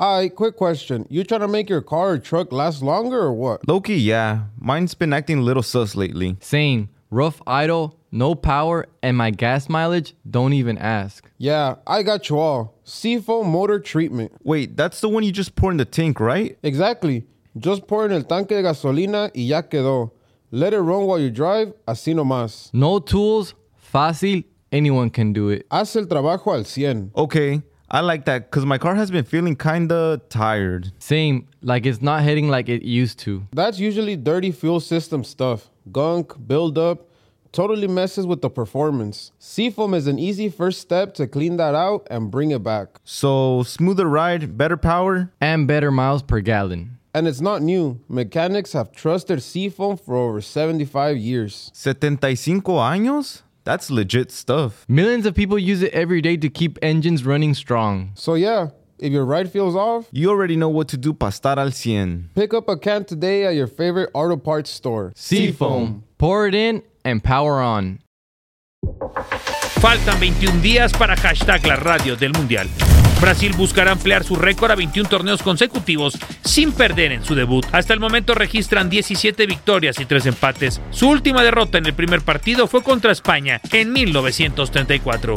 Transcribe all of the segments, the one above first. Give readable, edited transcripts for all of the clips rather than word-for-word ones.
Alright, quick question. You trying to make your car or truck last longer or what? Low-key, yeah. Mine's been acting a little sus lately. Same. Rough idle, no power, and my gas mileage, don't even ask. Yeah, I got you all. Seafoam motor treatment. Wait, that's the one you just pour in the tank, right? Exactly. Just pour in el tanque de gasolina y ya quedó. Let it run while you drive, así nomás. No tools, fácil, anyone can do it. Haz el trabajo al 100. Okay, I like that because my car has been feeling kinda tired. Same, like it's not hitting like it used to. That's usually dirty fuel system stuff. Gunk, buildup, totally messes with the performance. Seafoam is an easy first step to clean that out and bring it back. So, smoother ride, better power? And better miles per gallon. And it's not new. Mechanics have trusted Seafoam for over 75 years. 75 años? That's legit stuff. Millions of people use it every day to keep engines running strong. So yeah, if your ride feels off, You already know what to do para estar al 100. pick up a can today at your favorite auto parts store. Seafoam. Pour it in and power on. Faltan 21 días para hashtag la radio del Mundial. Brasil buscará ampliar su récord a 21 torneos consecutivos sin perder en su debut. Hasta el momento registran 17 victorias y 3 empates. Su última derrota en el primer partido fue contra España en 1934.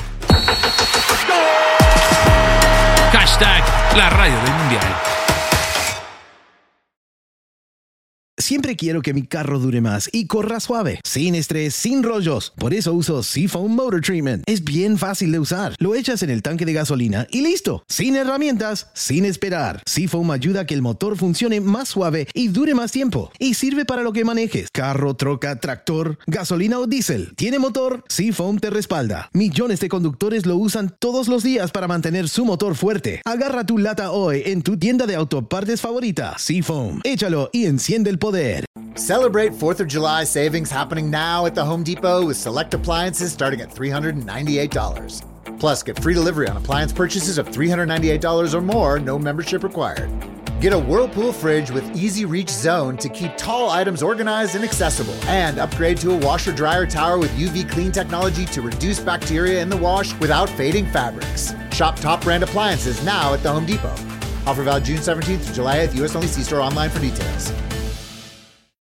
Hashtag la radio del Mundial. Siempre quiero que mi carro dure más y corra suave, sin estrés, sin rollos. Por eso uso Seafoam Motor Treatment. Es bien fácil de usar. Lo echas en el tanque de gasolina y listo. Sin herramientas, sin esperar. Seafoam ayuda a que el motor funcione más suave y dure más tiempo. Y sirve para lo que manejes. Carro, troca, tractor, gasolina o diésel. ¿Tiene motor? Seafoam te respalda. Millones de conductores lo usan todos los días para mantener su motor fuerte. Agarra tu lata hoy en tu tienda de autopartes favorita. Seafoam. Échalo y enciende el poder. Celebrate 4th of July savings happening now at the Home Depot with select appliances starting at $398. Plus, get free delivery on appliance purchases of $398 or more, no membership required. Get a Whirlpool fridge with Easy Reach Zone to keep tall items organized and accessible. And upgrade to a washer-dryer tower with UV clean technology to reduce bacteria in the wash without fading fabrics. Shop top brand appliances now at the Home Depot. Offer valid June 17th to July 8th, U.S. only. See store online for details.